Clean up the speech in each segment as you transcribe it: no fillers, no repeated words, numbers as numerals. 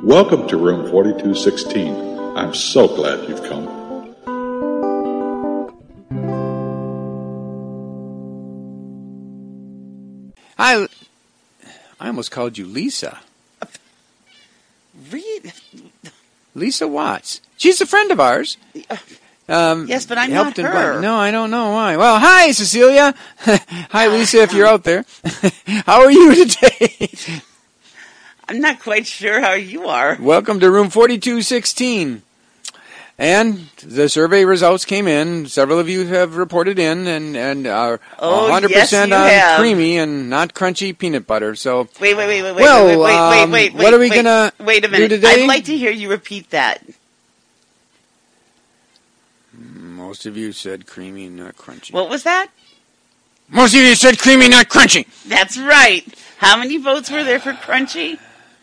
Welcome to room 4216. I'm so glad you've come. I almost called you Lisa. Read. Lisa Watts. She's a friend of ours. Yes, but I'm not her. No, I don't know why. Well, hi, Cecilia. Hi, Lisa, if you're out there. How are you today? I'm not quite sure how you are. Welcome to room 4216. And the survey results came in. Several of you have reported in and are 100% yes, you on have. creamy and not crunchy peanut butter. So Wait. what are we gonna wait a minute. do today? I'd like to hear you repeat that. Most of you said creamy, not crunchy. What was that? Most of you said creamy, not crunchy. That's right. How many votes were there for crunchy?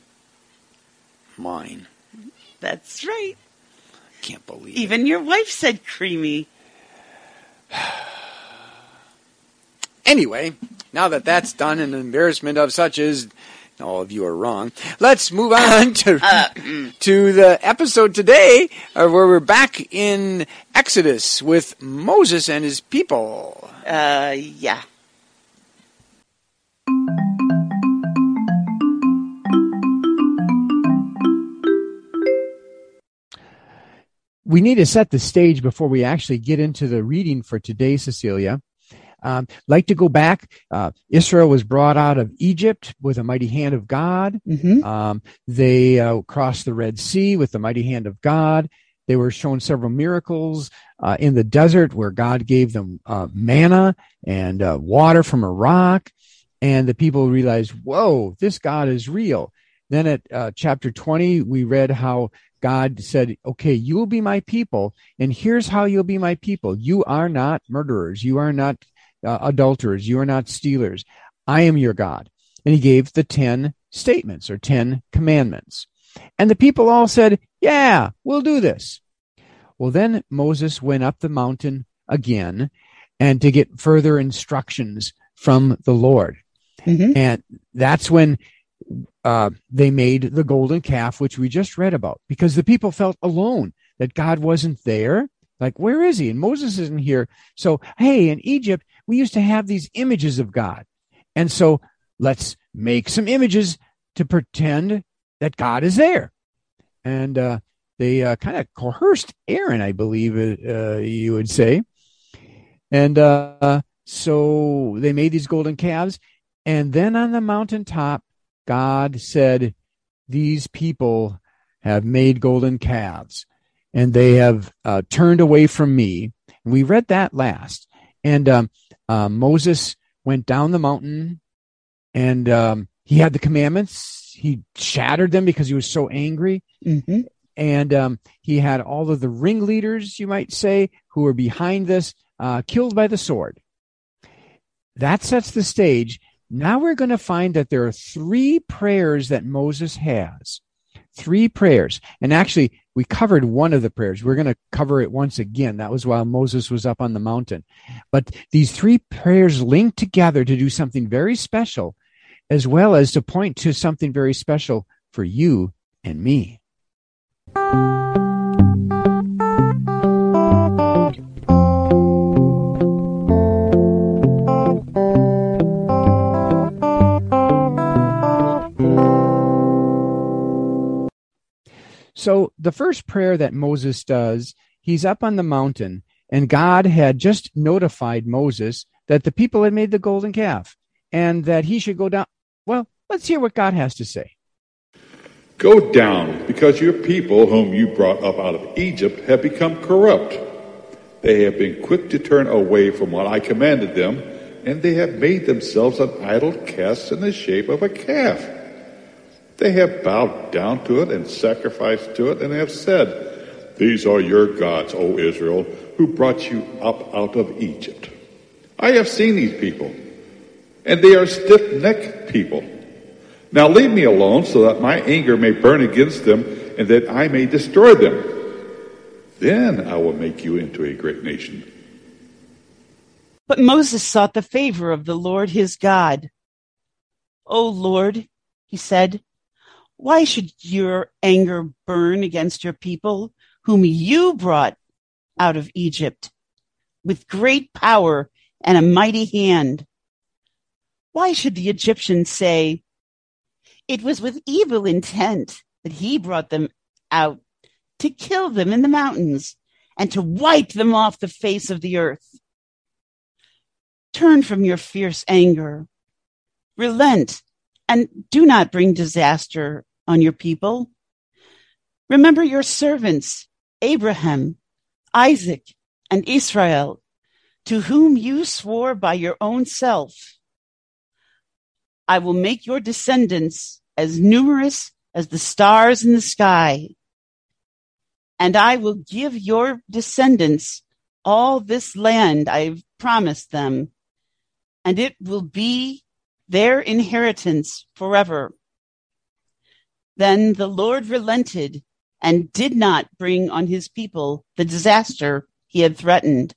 Mine. That's right. Can't believe it. Even your wife said creamy. Anyway, now that that's done and the embarrassment of such is all of you are wrong, let's move on to the episode today where we're back in Exodus with Moses and his people. Yeah. We need to set the stage before we actually get into the reading for today, Cecilia. Like to go back. Israel was brought out of Egypt with a mighty hand of God. Mm-hmm. They crossed the Red Sea with the mighty hand of God. They were shown several miracles in the desert where God gave them manna and water from a rock. And the people realized, whoa, this God is real. Then at chapter 20, we read how God said, okay, you will be my people, and here's how you'll be my people. You are not murderers. You are not adulterers. You are not stealers. I am your God. And he gave the 10 statements or 10 commandments. And the people all said, yeah, we'll do this. Well, then Moses went up the mountain again and to get further instructions from the Lord. Mm-hmm. And that's when they made the golden calf, which we just read about, because the people felt alone, that God wasn't there. Like, where is he? And Moses isn't here. So, hey, in Egypt, we used to have these images of God. And so let's make some images to pretend that God is there. And they kind of coerced Aaron, I believe you would say. And so they made these golden calves. And then on the mountaintop, God said, these people have made golden calves and they have turned away from me. And we read that last. And Moses went down the mountain and he had the commandments. He shattered them because he was so angry. Mm-hmm. And he had all of the ringleaders, you might say, who were behind this, killed by the sword. That sets the stage. Now we're going to find that there are 3 prayers that Moses has. 3 prayers. And actually, we covered one of the prayers. We're going to cover it once again. That was while Moses was up on the mountain. But these 3 prayers link together to do something very special, as well as to point to something very special for you and me. So the first prayer that Moses does, he's up on the mountain, and God had just notified Moses that the people had made the golden calf and that he should go down. Well, let's hear what God has to say. Go down, because your people whom you brought up out of Egypt have become corrupt. They have been quick to turn away from what I commanded them, and they have made themselves an idol cast in the shape of a calf. They have bowed down to it and sacrificed to it and have said, these are your gods, O Israel, who brought you up out of Egypt. I have seen these people, and they are stiff-necked people. Now leave me alone so that my anger may burn against them and that I may destroy them. Then I will make you into a great nation. But Moses sought the favor of the Lord his God. O Lord, he said, Why should your anger burn against your people, whom you brought out of Egypt with great power and a mighty hand? Why should the Egyptians say, it was with evil intent that he brought them out to kill them in the mountains and to wipe them off the face of the earth? Turn from your fierce anger, relent, and do not bring disaster on your people. Remember your servants, Abraham, Isaac, and Israel, to whom you swore by your own self. I will make your descendants as numerous as the stars in the sky, and I will give your descendants all this land I've promised them, and it will be their inheritance forever. Then the Lord relented and did not bring on his people the disaster he had threatened.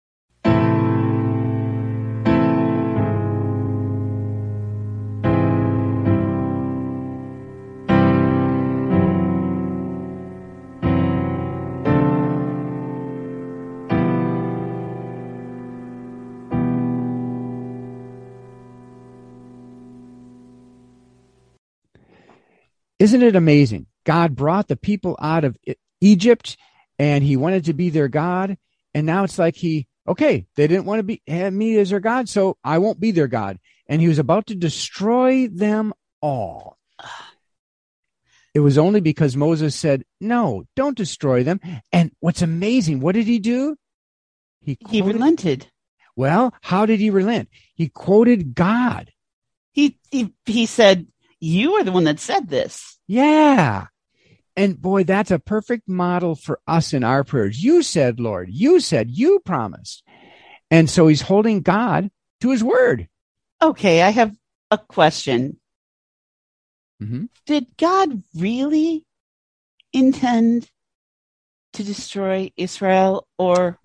Isn't it amazing? God brought the people out of Egypt and he wanted to be their God. And now it's like they didn't want to have me as their God, so I won't be their God. And he was about to destroy them all. It was only because Moses said, no, don't destroy them. And what's amazing, what did he do? He relented. Well, how did he relent? He quoted God. He said, you are the one that said this. Yeah. And boy, that's a perfect model for us in our prayers. You said, Lord, you said, you promised. And so he's holding God to his word. Okay, I have a question. Mm-hmm. Did God really intend to destroy Israel, or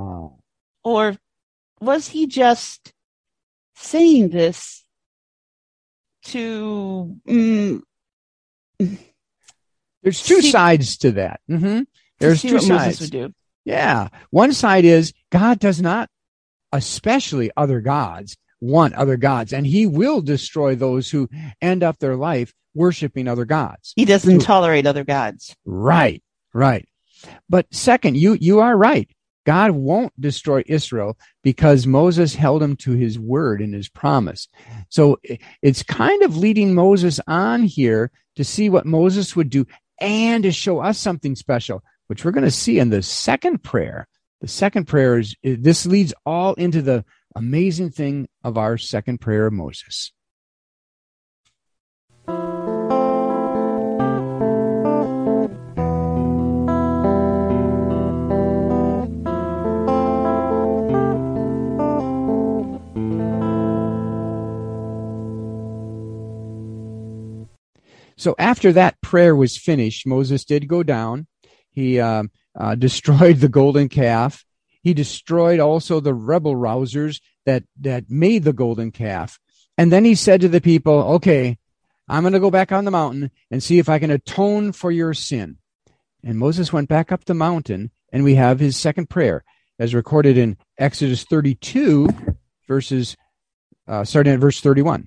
was he just saying this to There's two sides to that. Mm-hmm. There's two sides. Moses would do. Yeah. One side is God does not, especially other gods, want other gods, and he will destroy those who end up their life worshiping other gods. He doesn't tolerate other gods. Right. But second, you are right. God won't destroy Israel because Moses held him to his word and his promise. So it's kind of leading Moses on here to see what Moses would do and to show us something special, which we're going to see in the second prayer. The second prayer this leads all into the amazing thing of our second prayer of Moses. So after that prayer was finished, Moses did go down. He destroyed the golden calf. He destroyed also the rebel rousers that made the golden calf. And then he said to the people, okay, I'm going to go back on the mountain and see if I can atone for your sin. And Moses went back up the mountain, and we have his second prayer as recorded in Exodus 32, starting at verse 31.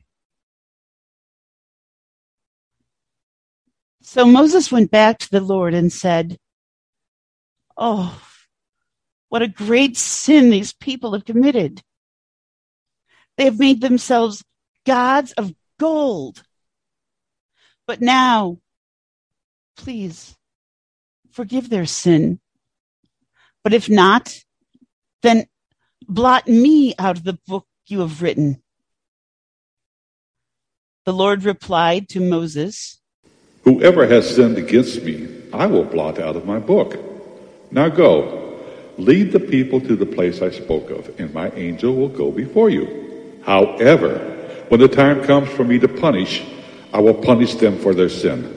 So Moses went back to the Lord and said, oh, what a great sin these people have committed. They have made themselves gods of gold. But now, please, forgive their sin. But if not, then blot me out of the book you have written. The Lord replied to Moses, whoever has sinned against me, I will blot out of my book. Now go, lead the people to the place I spoke of, and my angel will go before you. However, when the time comes for me to punish, I will punish them for their sin.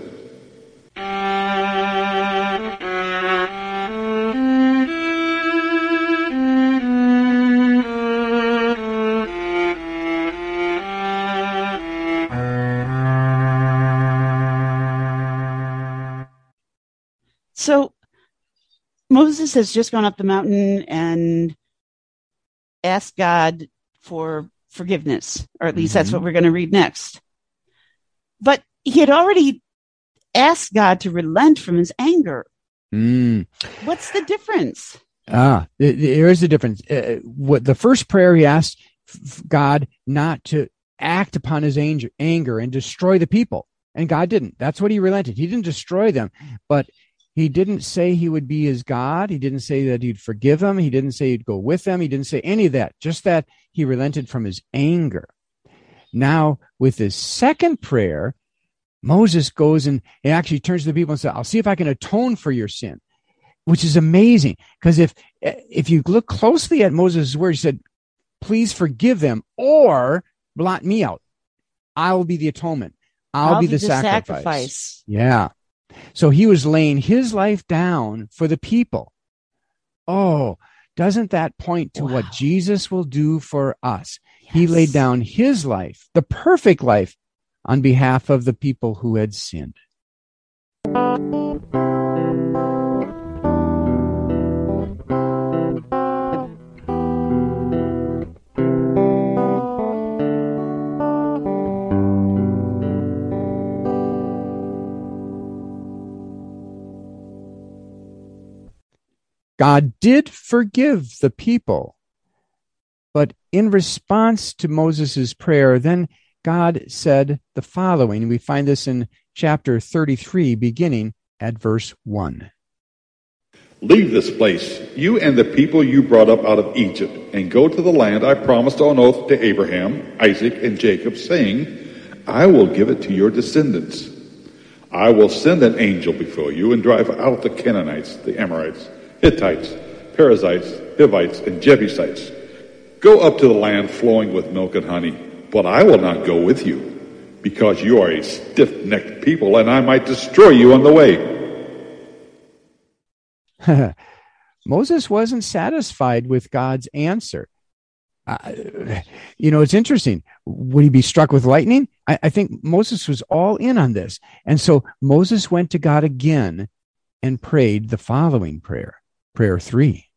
So Moses has just gone up the mountain and asked God for forgiveness, or at least that's what we're going to read next. But he had already asked God to relent from his anger. What's the difference? There is a difference. What the first prayer, he asked God not to act upon his anger and destroy the people. And God didn't. That's what he relented. He didn't destroy them, but he didn't say he would be his God. He didn't say that he'd forgive them. He didn't say he'd go with them. He didn't say any of that, just that he relented from his anger. Now, with his second prayer, Moses goes and he actually turns to the people and says, I'll see if I can atone for your sin, which is amazing. Because if you look closely at Moses' words, he said, please forgive them or blot me out. I will be the atonement. I'll be the sacrifice. Yeah. So he was laying his life down for the people. Oh, doesn't that point to what Jesus will do for us? Yes. He laid down his life, the perfect life, on behalf of the people who had sinned. God did forgive the people, but in response to Moses' prayer, then God said the following. We find this in chapter 33, beginning at verse 1. Leave this place, you and the people you brought up out of Egypt, and go to the land I promised on oath to Abraham, Isaac, and Jacob, saying, I will give it to your descendants. I will send an angel before you and drive out the Canaanites, the Amorites, Hittites, Perizzites, Hivites, and Jebusites. Go up to the land flowing with milk and honey, but I will not go with you, because you are a stiff-necked people, and I might destroy you on the way. Moses wasn't satisfied with God's answer. It's interesting. Would he be struck with lightning? I think Moses was all in on this. And so Moses went to God again and prayed the following prayer. Prayer 3.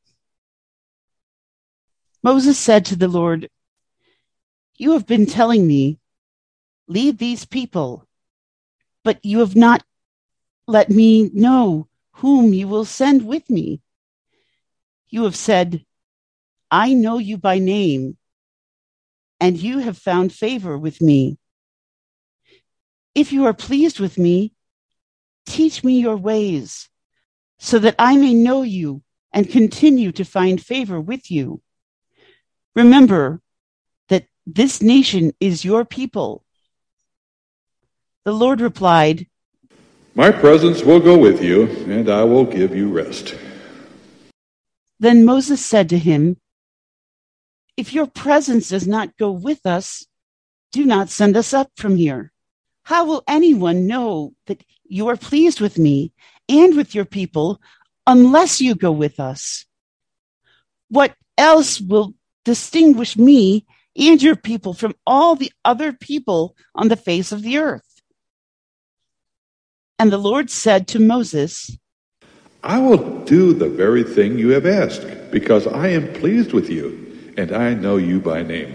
Moses said to the Lord, you have been telling me, leave these people, but you have not let me know whom you will send with me. You have said, I know you by name, and you have found favor with me. If you are pleased with me, teach me your ways, so that I may know you and continue to find favor with you. Remember that this nation is your people. The Lord replied, my presence will go with you, and I will give you rest. Then Moses said to him, if your presence does not go with us, do not send us up from here. How will anyone know that you are pleased with me and with your people unless you go with us? What else will distinguish me and your people from all the other people on the face of the earth? And the Lord said to Moses, I will do the very thing you have asked, because I am pleased with you, and I know you by name.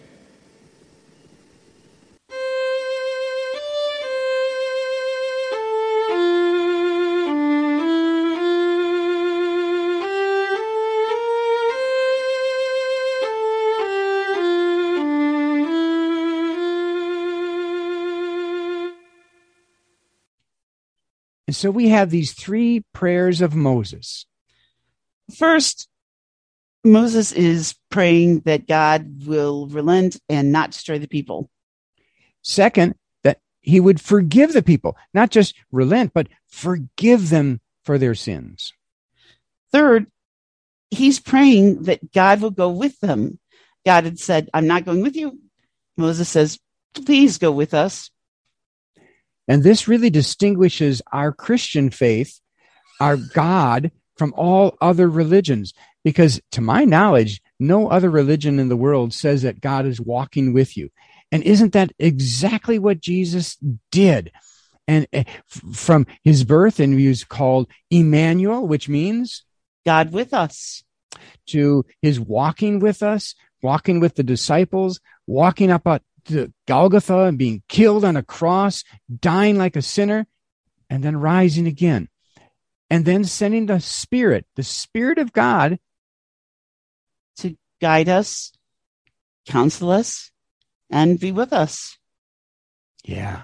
And so we have these 3 prayers of Moses. First, Moses is praying that God will relent and not destroy the people. Second, that he would forgive the people, not just relent, but forgive them for their sins. Third, he's praying that God will go with them. God had said, I'm not going with you. Moses says, please go with us. And this really distinguishes our Christian faith, our God, from all other religions. Because to my knowledge, no other religion in the world says that God is walking with you. And isn't that exactly what Jesus did? And from his birth, and he was called Emmanuel, which means God with us. To his walking with us, walking with the disciples, walking up to Golgotha and being killed on a cross, dying like a sinner, and then rising again. And then sending the Spirit of God, to guide us, counsel us, and be with us. Yeah.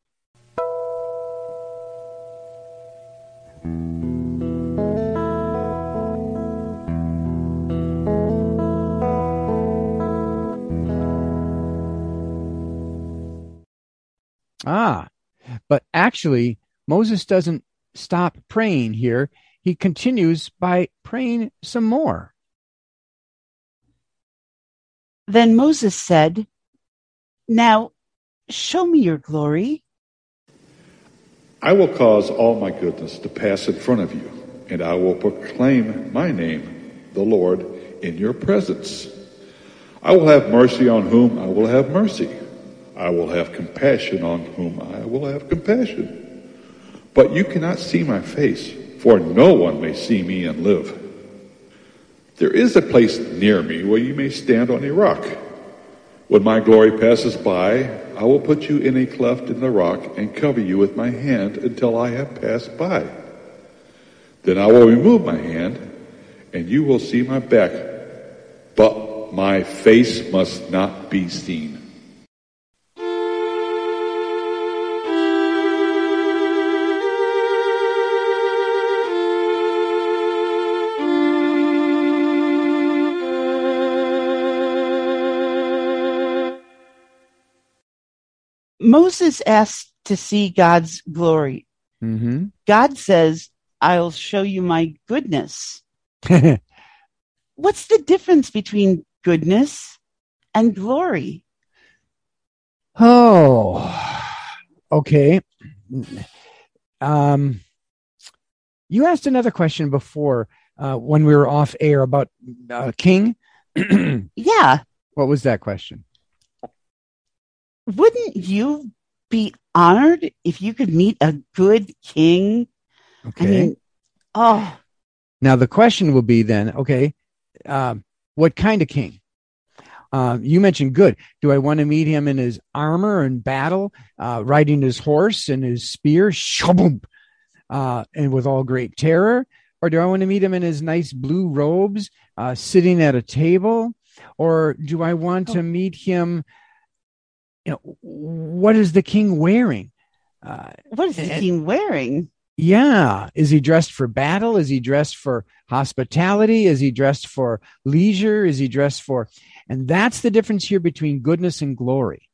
But actually, Moses doesn't stop praying here. He continues by praying some more. Then Moses said, "Now show me your glory." I will cause all my goodness to pass in front of you, and I will proclaim my name, the Lord, in your presence. I will have mercy on whom I will have mercy. I will have compassion on whom I will have compassion. But you cannot see my face, for no one may see me and live. There is a place near me where you may stand on a rock. When my glory passes by, I will put you in a cleft in the rock and cover you with my hand until I have passed by. Then I will remove my hand, and you will see my back, but my face must not be seen. Moses asked to see God's glory. Mm-hmm. God says, "I'll show you my goodness." What's the difference between goodness and glory? Oh, okay. You asked another question before when we were off air about king. Yeah. What was that question? Wouldn't you be honored if you could meet a good king? Okay. I mean, Now the question will be then, okay, what kind of king? You mentioned good. Do I want to meet him in his armor and battle, riding his horse and his spear, shaboom, and with all great terror? Or do I want to meet him in his nice blue robes, sitting at a table? Or do I want to meet him? What is the king wearing? What is the king wearing? Yeah. Is he dressed for battle? Is he dressed for hospitality? Is he dressed for leisure? Is he dressed for... And that's the difference here between goodness and glory.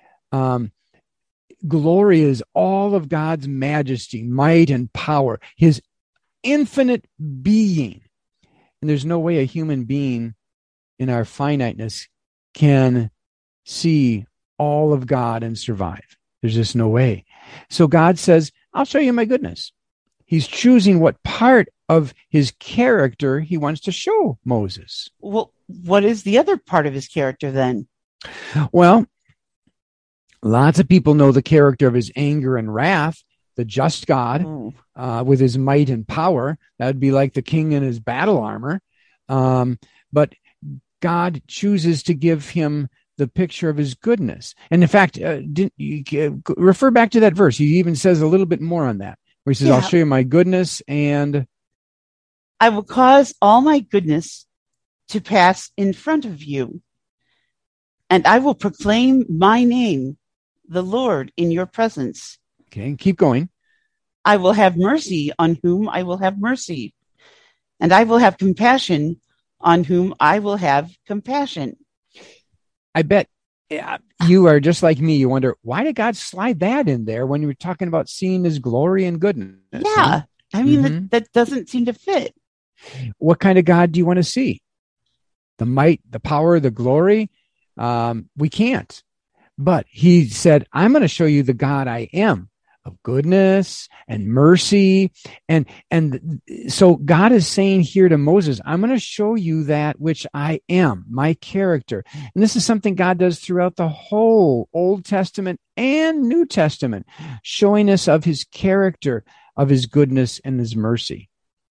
Glory is all of God's majesty, might, and power, his infinite being. And there's no way a human being in our finiteness can see all of God and survive. There's just no way. So God says, I'll show you my goodness. He's choosing what part of his character he wants to show Moses. Well, what is the other part of his character then? Well, lots of people know the character of his anger and wrath, the just God with his might and power. That would be like the king in his battle armor. But God chooses to give him the picture of his goodness. And in fact, refer back to that verse. He even says a little bit more on that, where he says, I'll show you my goodness, and I will cause all my goodness to pass in front of you, and I will proclaim my name, the Lord, in your presence. Okay, keep going. I will have mercy on whom I will have mercy, and I will have compassion on whom I will have compassion. I bet you are just like me. You wonder, why did God slide that in there when you were talking about seeing his glory and goodness? Yeah, huh? I mean, that doesn't seem to fit. What kind of God do you want to see? The might, the power, the glory? We can't. But he said, I'm going to show you the God I am. of goodness and mercy. And so God is saying here to Moses, I'm going to show you that which I am, my character. And this is something God does throughout the whole Old Testament and New Testament, showing us of his character, of his goodness and his mercy.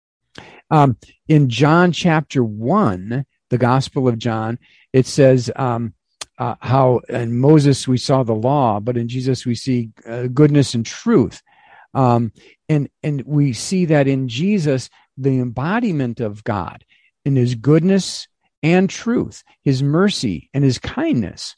In John chapter 1, the Gospel of John, it says, how in Moses we saw the law, but in Jesus we see goodness and truth. And we see that in Jesus, the embodiment of God in his goodness and truth, his mercy and his kindness.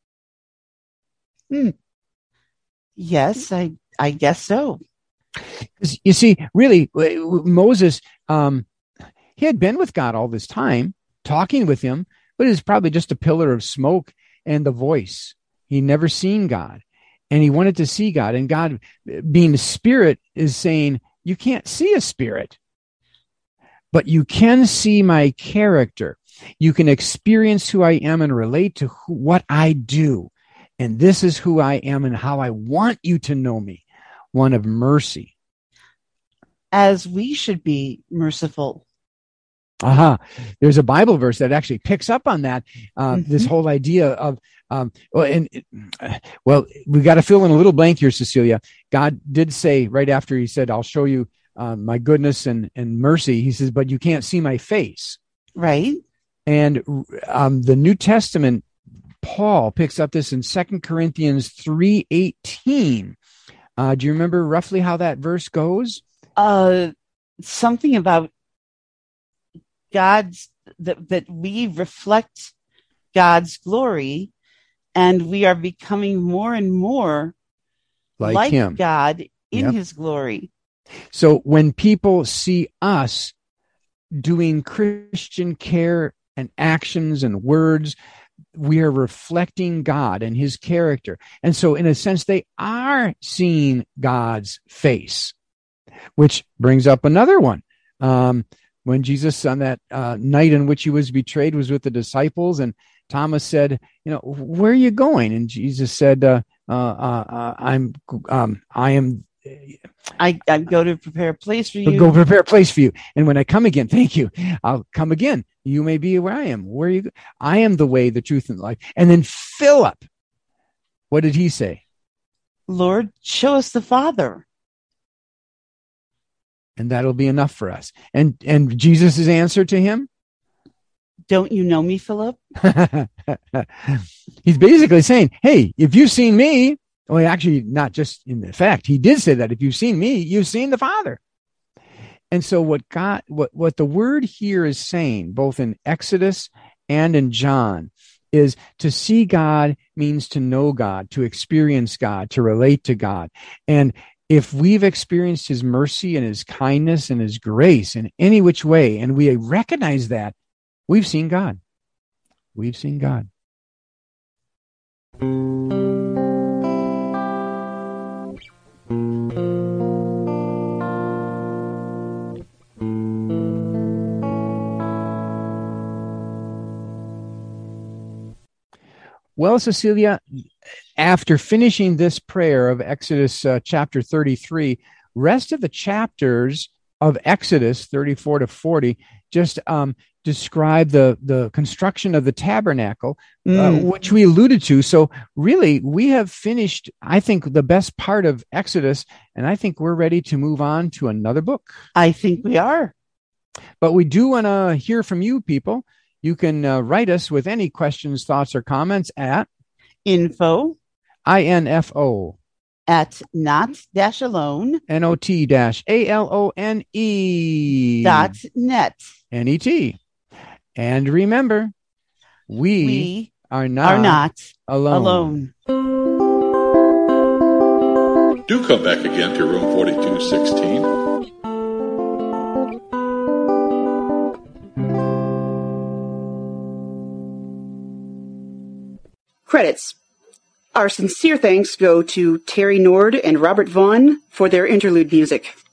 Yes, I guess so. You see, really, Moses, he had been with God all this time, talking with him, but it was probably just a pillar of smoke and the voice. He'd never seen God, and he wanted to see God. And God, being the Spirit, is saying, you can't see a spirit, but you can see my character. You can experience who I am and relate to what I do. And this is who I am and how I want you to know me, one of mercy. As we should be merciful. There's a Bible verse that actually picks up on that. This whole idea of, we got to fill in a little blank here, Cecilia. God did say right after he said, I'll show you my goodness and mercy. He says, but you can't see my face. Right. And the New Testament, Paul picks up this in 2 Corinthians 3:18. Do you remember roughly how that verse goes? Something about God's, that we reflect God's glory, and we are becoming more and more like him, God in his glory. So when people see us doing Christian care and actions and words, we are reflecting God and his character. And so in a sense, they are seeing God's face, which brings up another one. When Jesus, on that night in which he was betrayed, was with the disciples, and Thomas said, where are you going? And Jesus said, I go to prepare a place for you. Go prepare a place for you. And when I come again, thank you, I'll come again. You may be where I am. Where you go? I am the way, the truth, and the life. And then Philip, what did he say? Lord, show us the Father. And that'll be enough for us. And Jesus' answer to him? Don't you know me, Philip? He's basically saying, hey, if you've seen me, well, actually, not just in the fact, he did say that if you've seen me, you've seen the Father. And so what the word here is saying, both in Exodus and in John, is to see God means to know God, to experience God, to relate to God. And if we've experienced his mercy and his kindness and his grace in any which way, and we recognize that, we've seen God. We've seen God. Well, Cecilia, after finishing this prayer of Exodus chapter 33, rest of the chapters of Exodus 34 to 40 just describe the construction of the tabernacle, which we alluded to. So really, we have finished, I think, the best part of Exodus, and I think we're ready to move on to another book. I think we are. But we do want to hear from you people. You can write us with any questions, thoughts, or comments at info, INFO, at not-alone, NOT-ALONE .net. NET. And remember, we are not alone. Do come back again to room 4216. Credits. Our sincere thanks go to Terry Nord and Robert Vaughn for their interlude music.